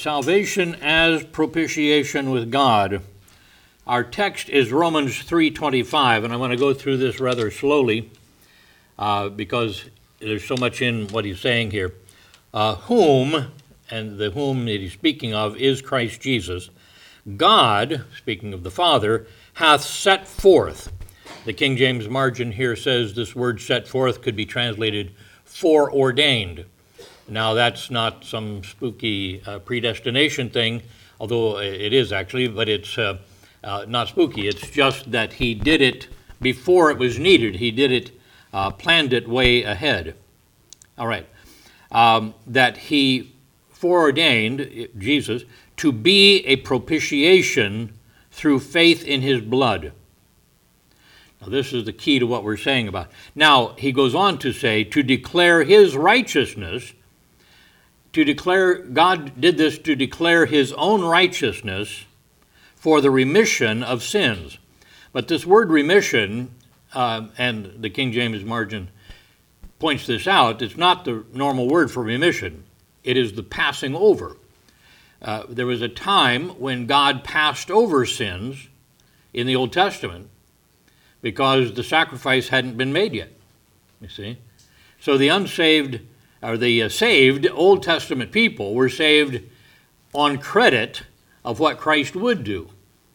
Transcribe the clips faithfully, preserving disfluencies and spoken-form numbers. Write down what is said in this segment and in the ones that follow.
salvation as propitiation with God. Our text is Romans three twenty-five, and I want to go through this rather slowly uh, because there's so much in what he's saying here. Uh, whom, and the whom that he's speaking of is Christ Jesus, God, speaking of the Father, hath set forth. The King James margin here says this word set forth could be translated foreordained. Now, that's not some spooky uh, predestination thing, although it is actually, but it's uh, uh, not spooky. It's just that he did it before it was needed. He did it, uh, planned it way ahead. All right. Um, that he foreordained, Jesus, to be a propitiation through faith in his blood. Now, this is the key to what we're saying about. Now, he goes on to say, to declare his righteousness, to declare, God did this to declare his own righteousness for the remission of sins. But this word remission, uh, and the King James margin points this out, it's not the normal word for remission. It is the passing over. Uh, there was a time when God passed over sins in the Old Testament because the sacrifice hadn't been made yet, you see. So the unsaved, or the uh, saved Old Testament people were saved on credit of what Christ would do.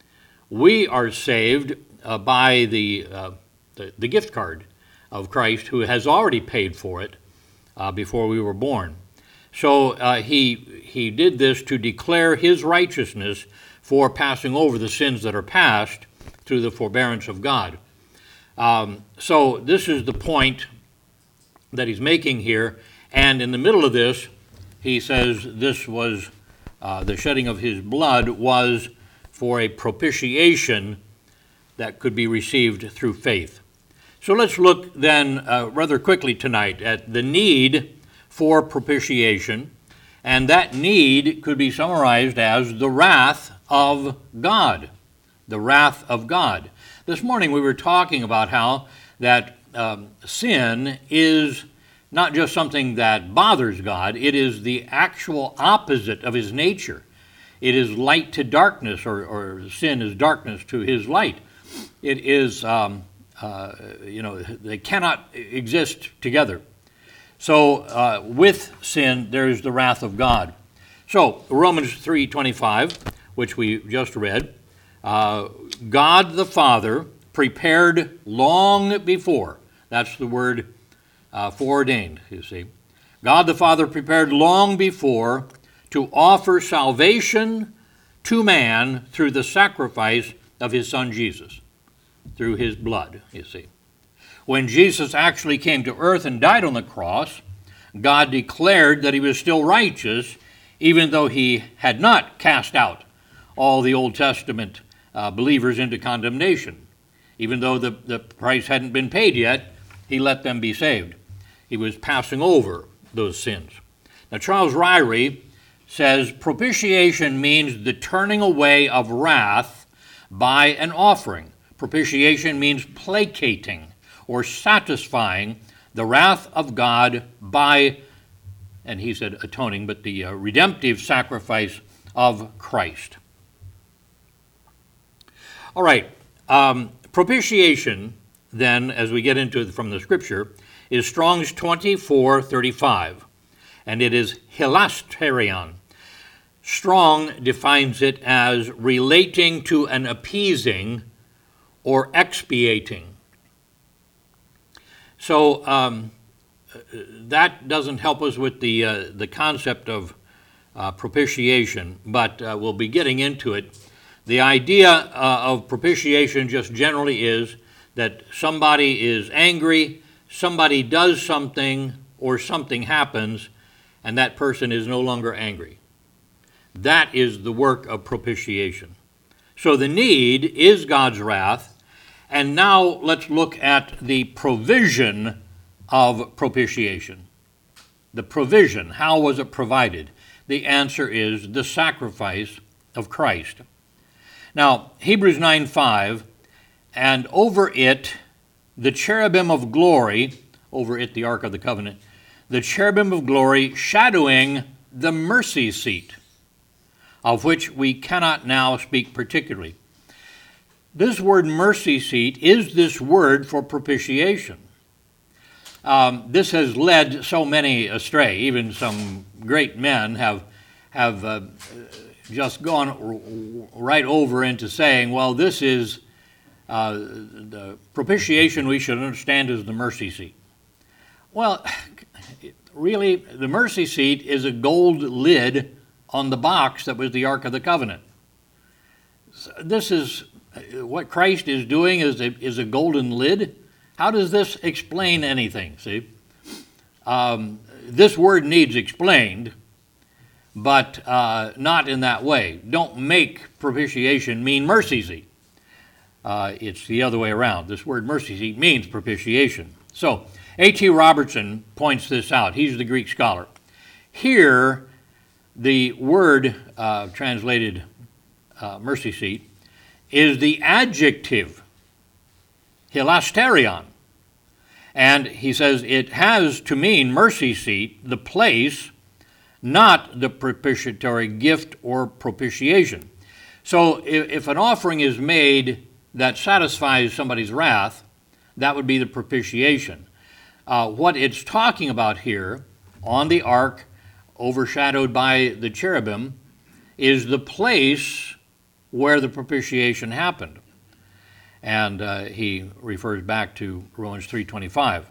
We are saved uh, by the, uh, the the gift card of Christ, who has already paid for it uh, before we were born. So uh, he he did this to declare his righteousness for passing over the sins that are past through the forbearance of God. Um, so this is the point that he's making here. And in the middle of this, he says this was, uh, the shedding of his blood was for a propitiation that could be received through faith. So let's look then uh, rather quickly tonight at the need for propitiation, and that need could be summarized as the wrath of God. The wrath of God. This morning we were talking about how that um, sin is not just something that bothers God, it is the actual opposite of his nature. It is light to darkness, or, or sin is darkness to his light. It is, um, uh, you know, they cannot exist together. So uh, with sin, there is the wrath of God. So Romans three twenty-five, which we just read, uh, God the Father prepared long before, that's the word Uh, foreordained, you see. God the Father prepared long before to offer salvation to man through the sacrifice of his Son Jesus, through his blood, you see. When Jesus actually came to earth and died on the cross, God declared that he was still righteous, even though he had not cast out all the Old Testament uh, believers into condemnation. Even though the, the price hadn't been paid yet, he let them be saved. He was passing over those sins. Now, Charles Ryrie says propitiation means the turning away of wrath by an offering. Propitiation means placating or satisfying the wrath of God by, and he said atoning, but the uh, redemptive sacrifice of Christ. All right, um, propitiation, then, as we get into it from the scripture, is Strong's twenty-four thirty-five, and it is hilasterion. Strong defines it as relating to an appeasing or expiating. So um, that doesn't help us with the uh, the concept of uh, propitiation, but uh, we'll be getting into it. The idea uh, of propitiation just generally is that somebody is angry, somebody does something, or something happens, and that person is no longer angry. That is the work of propitiation. So the need is God's wrath, and now let's look at the provision of propitiation. The provision, how was it provided? The answer is the sacrifice of Christ. Now, Hebrews nine five, and over it the cherubim of glory, over it the Ark of the Covenant, the cherubim of glory shadowing the mercy seat. of which we cannot now speak particularly. This word mercy seat is this word for propitiation. Um, this has led so many astray. Even some great men have, have uh, just gone r- right over into saying, well, this is uh, the propitiation we should understand as the mercy seat. Well, really, the mercy seat is a gold lid on the box that was the Ark of the Covenant. This is what Christ is doing is a, is a golden lid. How does this explain anything, see? Um, this word needs explained, but uh, not in that way. Don't make propitiation mean mercy seat. Uh, it's the other way around. This word mercy seat means propitiation. So, A T Robertson points this out. He's the Greek scholar. Here, the word uh, translated uh, mercy seat is the adjective, hilasterion. And he says it has to mean mercy seat, the place, not the propitiatory gift or propitiation. So if, if an offering is made that satisfies somebody's wrath, that would be the propitiation. Uh, what it's talking about here on the ark, overshadowed by the cherubim, is the place where the propitiation happened. And uh, he refers back to Romans three twenty-five.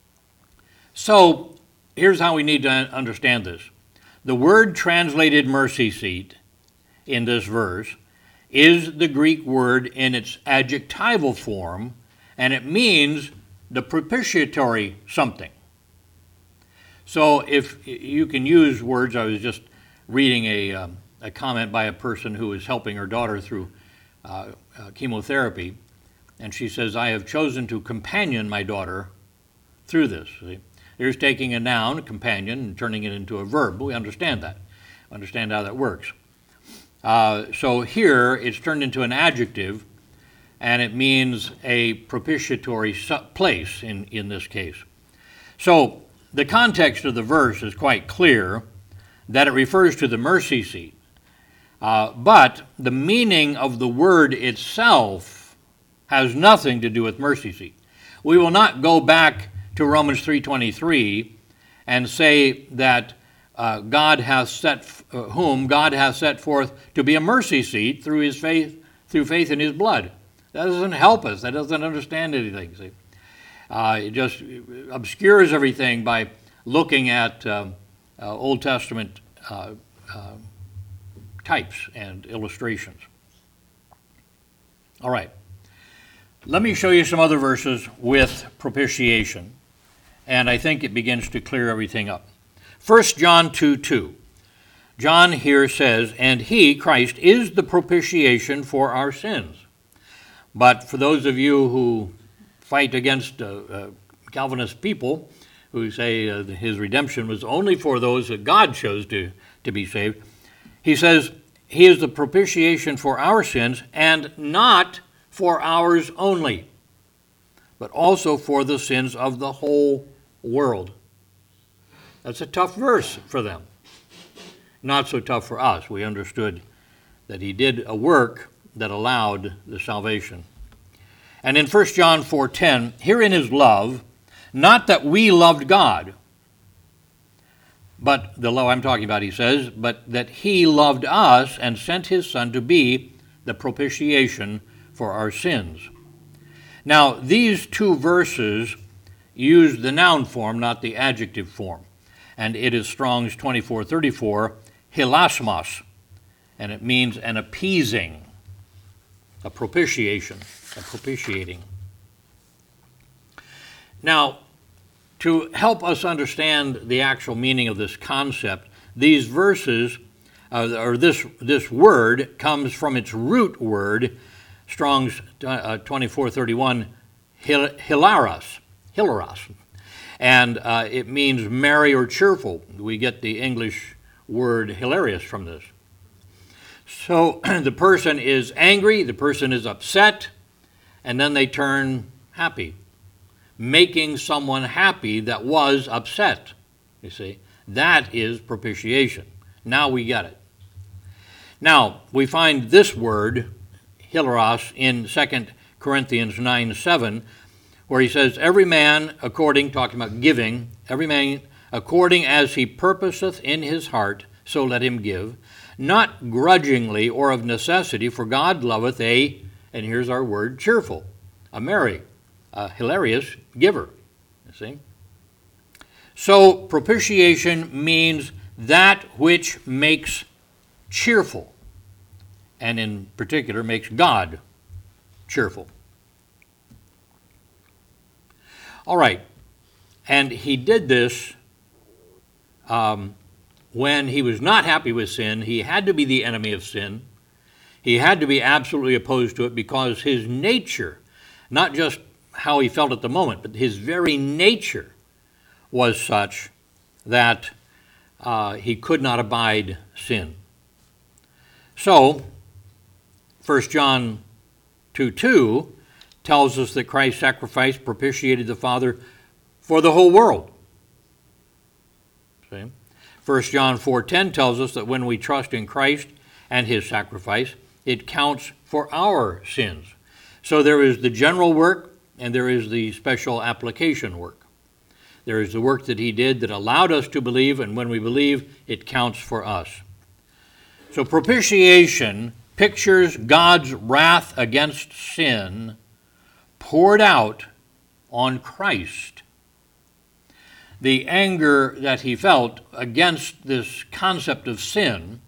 So here's how we need to understand this. The word translated mercy seat in this verse is the Greek word in its adjectival form, and it means the propitiatory something. So if you can use words, I was just reading a, um, a comment by a person who is helping her daughter through uh, uh, chemotherapy, and she says, I have chosen to companion my daughter through this. See? Here's taking a noun, companion, and turning it into a verb. We understand that. Understand how that works. Uh, so here, it's turned into an adjective, and it means a propitiatory place in, in this case. So the context of the verse is quite clear that it refers to the mercy seat. Uh, but the meaning of the word itself has nothing to do with mercy seat. We will not go back to Romans three twenty-three and say that uh, God hath set, uh, whom God hath set forth to be a mercy seat through his faith, through faith in his blood. That doesn't help us. That doesn't understand anything. See? Uh, it just obscures everything by looking at um, uh, Old Testament uh, uh, types and illustrations. All right. Let me show you some other verses with propitiation, and I think it begins to clear everything up. First John two two. John here says, and he, Christ, is the propitiation for our sins. But for those of you who fight against uh, uh, Calvinist people who say uh, his redemption was only for those that God chose to, to be saved, he says he is the propitiation for our sins and not for ours only, but also for the sins of the whole world. That's a tough verse for them. Not so tough for us. We understood that he did a work that allowed the salvation. And in First John four ten, herein is love, not that we loved God, but the love I'm talking about, he says, but that he loved us and sent his Son to be the propitiation for our sins. Now, these two verses use the noun form, not the adjective form. And it is Strong's twenty-four thirty-four, hilasmos, and it means an appeasing, a propitiation, a propitiating. Now, to help us understand the actual meaning of this concept, these verses, uh, or this, this word, comes from its root word, Strong's uh, twenty-four thirty-one, hil- hilaros, hilaros, and uh, it means merry or cheerful. We get the English word hilarious from this. So the person is angry, the person is upset, and then they turn happy, making someone happy that was upset, you see. That is propitiation. Now we get it. Now, we find this word, hilaros, in Second Corinthians nine seven, where he says, every man according, talking about giving, every man according as he purposeth in his heart, so let him give, not grudgingly or of necessity, for God loveth a, and here's our word, cheerful, a merry, a hilarious giver. You see? So propitiation means that which makes cheerful, and in particular makes God cheerful. All right, and he did this um, when he was not happy with sin. He had to be the enemy of sin. He had to be absolutely opposed to it because his nature, not just how he felt at the moment, but his very nature was such that uh, he could not abide sin. So, First John two two tells us that Christ's sacrifice propitiated the Father for the whole world. See? First John four ten tells us that when we trust in Christ and his sacrifice, it counts for our sins. So there is the general work and there is the special application work. There is the work that he did that allowed us to believe, and when we believe, it counts for us. So propitiation pictures God's wrath against sin poured out on Christ. The anger that he felt against this concept of sin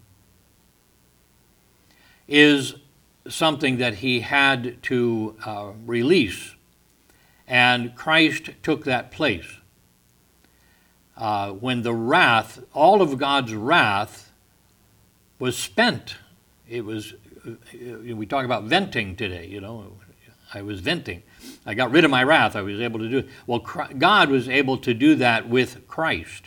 is something that he had to uh, release, and Christ took that place. Uh, when the wrath, all of God's wrath was spent. It was, we talk about venting today, you know, I was venting. I got rid of my wrath. I was able to do it. Well, God was able to do that with Christ.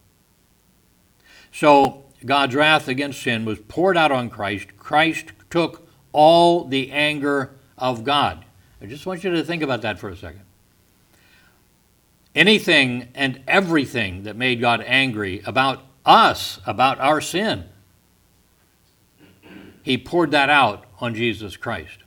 So God's wrath against sin was poured out on Christ. Christ took all the anger of God. I just want you to think about that for a second. Anything and everything that made God angry about us, about our sin, he poured that out on Jesus Christ.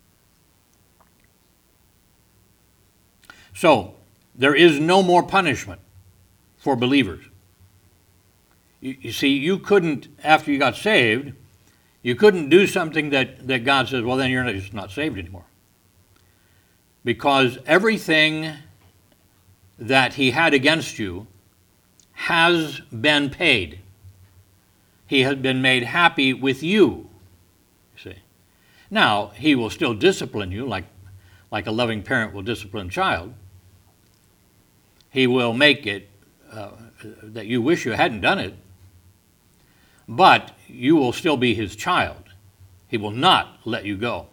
So, there is no more punishment for believers. You, you see, you couldn't, after you got saved, you couldn't do something that, that God says, well, then you're not, just not saved anymore. Because everything that he had against you has been paid. He has been made happy with you, you see. Now, he will still discipline you like, like a loving parent will discipline a child. He will make it uh, that you wish you hadn't done it, but you will still be his child. He will not let you go.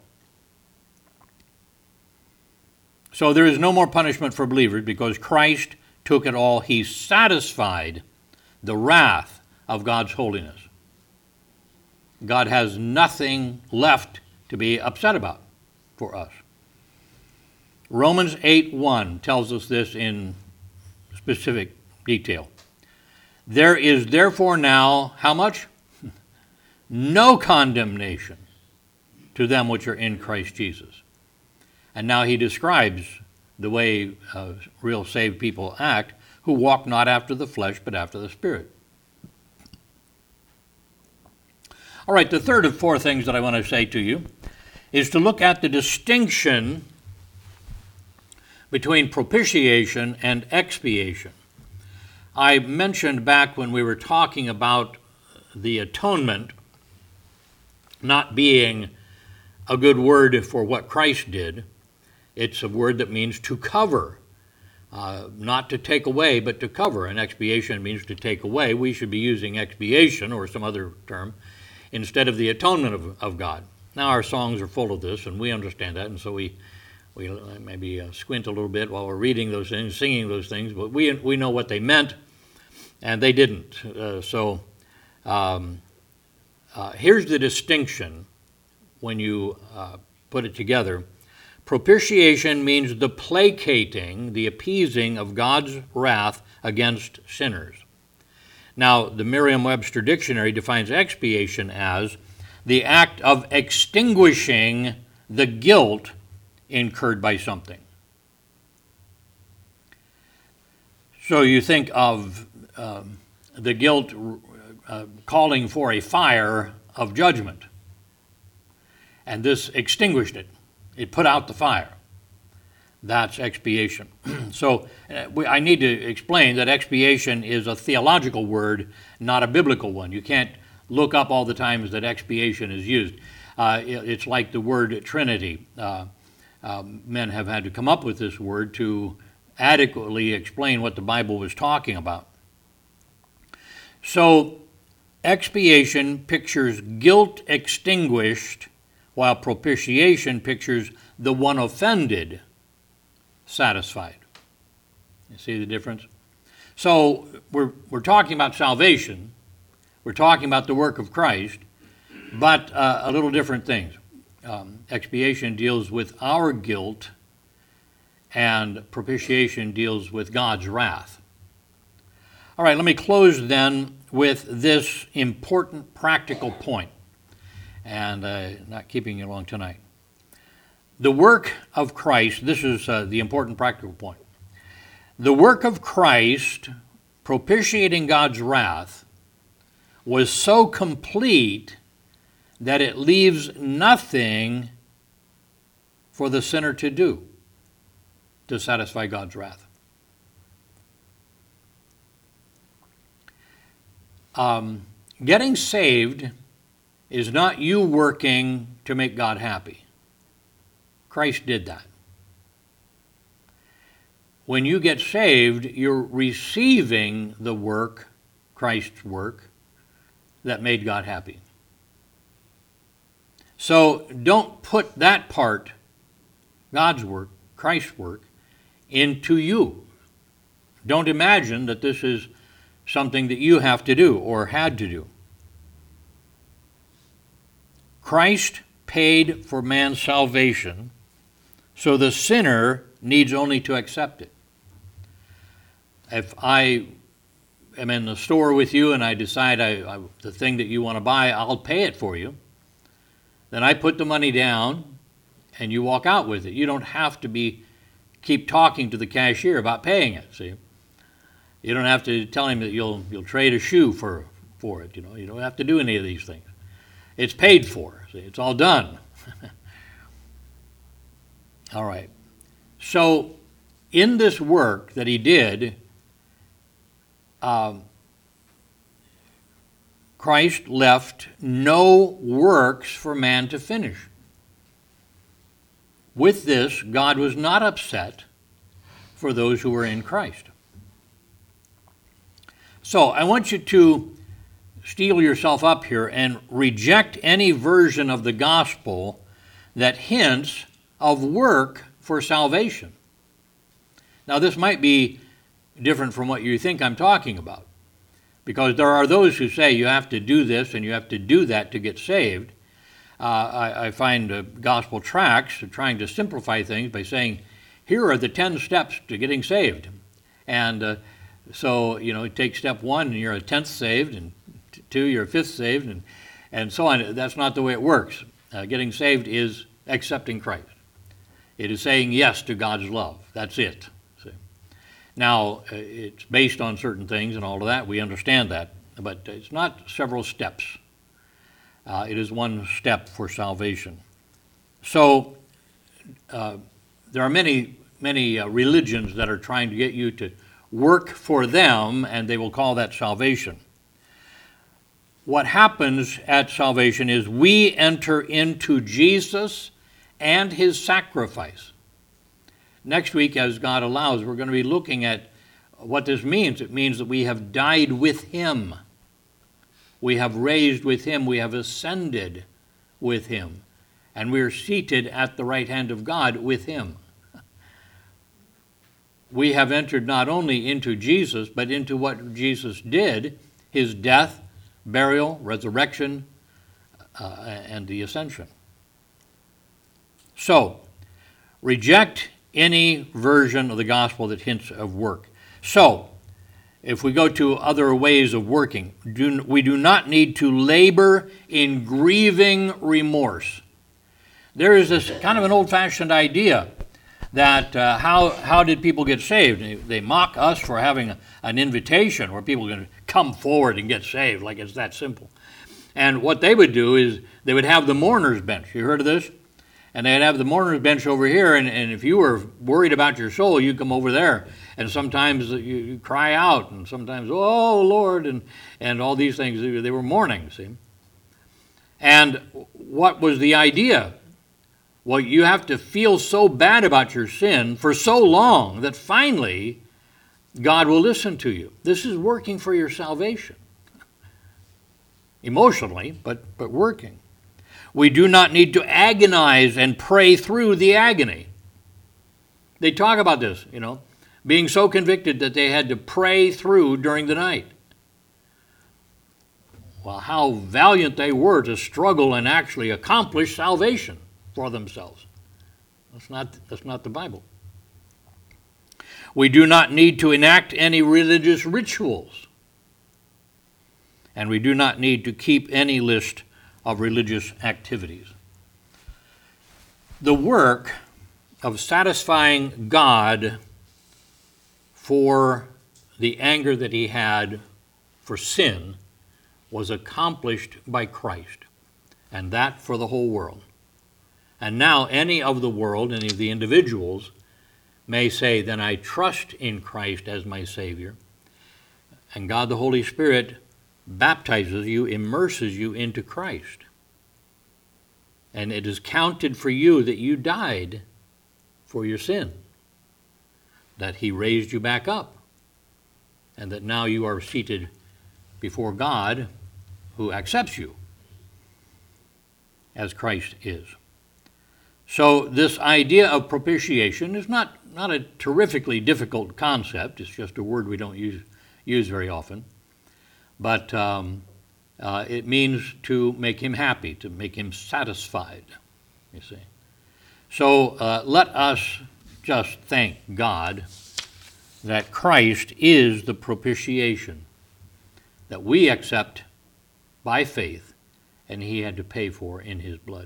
So there is no more punishment for believers because Christ took it all. He satisfied the wrath of God's holiness. God has nothing left to be upset about for us. Romans eight one tells us this in specific detail. There is therefore now, how much? No condemnation to them which are in Christ Jesus. And now he describes the way uh, real saved people act, who walk not after the flesh, but after the Spirit. All right, the third of four things that I want to say to you is to look at the distinction between propitiation and expiation. I mentioned back when we were talking about the atonement not being a good word for what Christ did. It's a word that means to cover, uh, not to take away, but to cover. And expiation means to take away. We should be using expiation or some other term instead of the atonement of, of God. Now our songs are full of this, and we understand that, and so we we maybe uh, squint a little bit while we're reading those things, singing those things, but we we know what they meant, and they didn't. Uh, so um, uh, here's the distinction when you uh, put it together. Propitiation means the placating, the appeasing of God's wrath against sinners. Now, the Merriam-Webster Dictionary defines expiation as the act of extinguishing the guilt incurred by something. So you think of um, the guilt uh, calling for a fire of judgment, and this extinguished it. It put out the fire. That's expiation. So uh, we, I need to explain that expiation is a theological word, not a biblical one. You can't look up all the times that expiation is used. Uh, it, it's like the word Trinity. Uh, uh, men have had to come up with this word to adequately explain what the Bible was talking about. So expiation pictures guilt extinguished, while propitiation pictures the one offended satisfied. You see the difference? So we're, we're talking about salvation. We're talking about the work of Christ, but uh, a little different things. Um, expiation deals with our guilt, and propitiation deals with God's wrath. All right, let me close then with this important practical point, and uh, not keeping you long tonight. The work of Christ, this is uh, the important practical point. The work of Christ propitiating God's wrath was so complete that it leaves nothing for the sinner to do to satisfy God's wrath. Um, getting saved is not you working to make God happy. Christ did that. When you get saved, you're receiving the work, Christ's work, that made God happy. So don't put that part, God's work, Christ's work, into you. Don't imagine that this is something that you have to do or had to do. Christ paid for man's salvation, so the sinner needs only to accept it. If I am in the store with you and I decide I, I, the thing that you want to buy, I'll pay it for you, then I put the money down and you walk out with it. You don't have to be keep talking to the cashier about paying it, see? You don't have to tell him that you'll you'll trade a shoe for, for it, you know. You don't have to do any of these things. It's paid for, see? It's all done. All right. So in this work that he did, um, Christ left no works for man to finish. With this, God was not upset for those who were in Christ. So I want you to steel yourself up here and reject any version of the gospel that hints of work for salvation. Now, this might be different from what you think I'm talking about, because there are those who say you have to do this and you have to do that to get saved. Uh, I, I find uh, gospel tracts trying to simplify things by saying, here are the ten steps to getting saved. And uh, so, you know, take step one and you're a tenth saved, and t- two, you're a fifth saved, and, and so on. That's not the way it works. Uh, getting saved is accepting Christ. It is saying yes to God's love. That's it. See? Now, uh, it's based on certain things and all of that. We understand that. But it's not several steps. Uh, it is one step for salvation. So uh, there are many, many uh, religions that are trying to get you to work for them, and they will call that salvation. What happens at salvation is we enter into Jesus and his sacrifice. Next week, as God allows, we're going to be looking at what this means. It means that we have died with him. We have raised with him. We have ascended with him. And we are seated at the right hand of God with him. We have entered not only into Jesus, but into what Jesus did, his death, burial, resurrection, uh, and the ascension. So, reject any version of the gospel that hints of work. So, if we go to other ways of working, do, we do not need to labor in grieving remorse. There is this kind of an old-fashioned idea that uh, how how did people get saved? They, they mock us for having a, an invitation where people can come forward and get saved, like it's that simple. And what they would do is they would have the mourner's bench. You heard of this? And they'd have the mourner's bench over here, and, and if you were worried about your soul, you come over there. And sometimes you, you cry out, and sometimes, oh, Lord, and, and all these things. They were mourning, see? And what was the idea? Well, you have to feel so bad about your sin for so long that finally God will listen to you. This is working for your salvation. Emotionally, but, but working. We do not need to agonize and pray through the agony. They talk about this, you know, being so convicted that they had to pray through during the night. Well, how valiant they were to struggle and actually accomplish salvation for themselves. That's not, that's not the Bible. We do not need to enact any religious rituals. And we do not need to keep any list of religious activities. The work of satisfying God for the anger that he had for sin was accomplished by Christ, and that for the whole world. And now any of the world, any of the individuals, may say, then I trust in Christ as my Savior, and God the Holy Spirit baptizes you, immerses you into Christ. And it is counted for you that you died for your sin, that he raised you back up, and that now you are seated before God, who accepts you as Christ is. So this idea of propitiation is not, not a terrifically difficult concept. It's just a word we don't use, use very often. But um, uh, it means to make him happy, to make him satisfied, you see. So uh, let us just thank God that Christ is the propitiation that we accept by faith, and he had to pay for in his blood.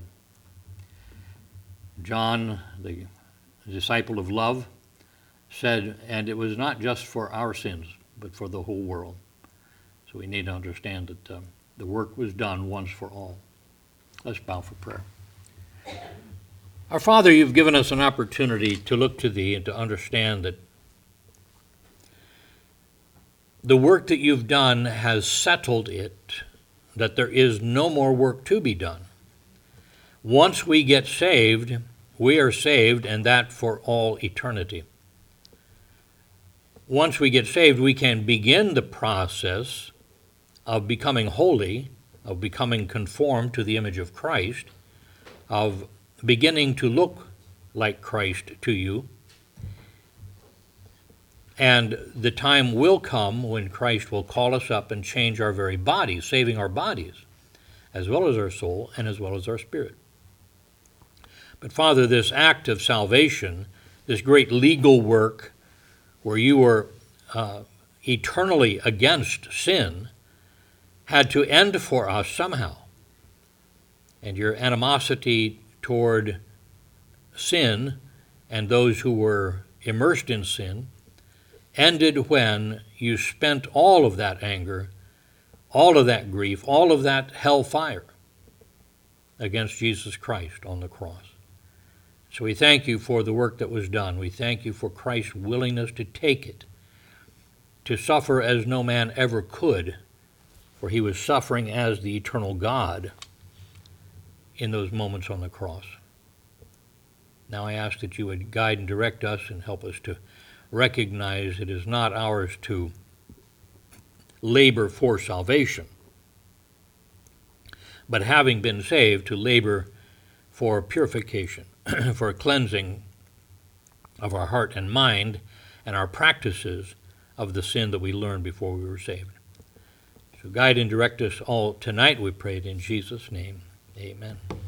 John, the disciple of love, said, and it was not just for our sins, but for the whole world. So we need to understand that um, the work was done once for all. Let's bow for prayer. Our Father, you've given us an opportunity to look to thee and to understand that the work that you've done has settled it, that there is no more work to be done. Once we get saved, we are saved, and that for all eternity. Once we get saved, we can begin the process of becoming holy, of becoming conformed to the image of Christ, of beginning to look like Christ to you. And the time will come when Christ will call us up and change our very bodies, saving our bodies, as well as our soul and as well as our spirit. But Father, this act of salvation, this great legal work where you were uh, eternally against sin, had to end for us somehow. And your animosity toward sin and those who were immersed in sin ended when you spent all of that anger, all of that grief, all of that hellfire against Jesus Christ on the cross. So we thank you for the work that was done. We thank you for Christ's willingness to take it, to suffer as no man ever could, for he was suffering as the eternal God in those moments on the cross. Now I ask that you would guide and direct us and help us to recognize it is not ours to labor for salvation, but having been saved, to labor for purification, for cleansing of our heart and mind and our practices of the sin that we learned before we were saved. So guide and direct us all tonight, we pray it in Jesus' name. Amen.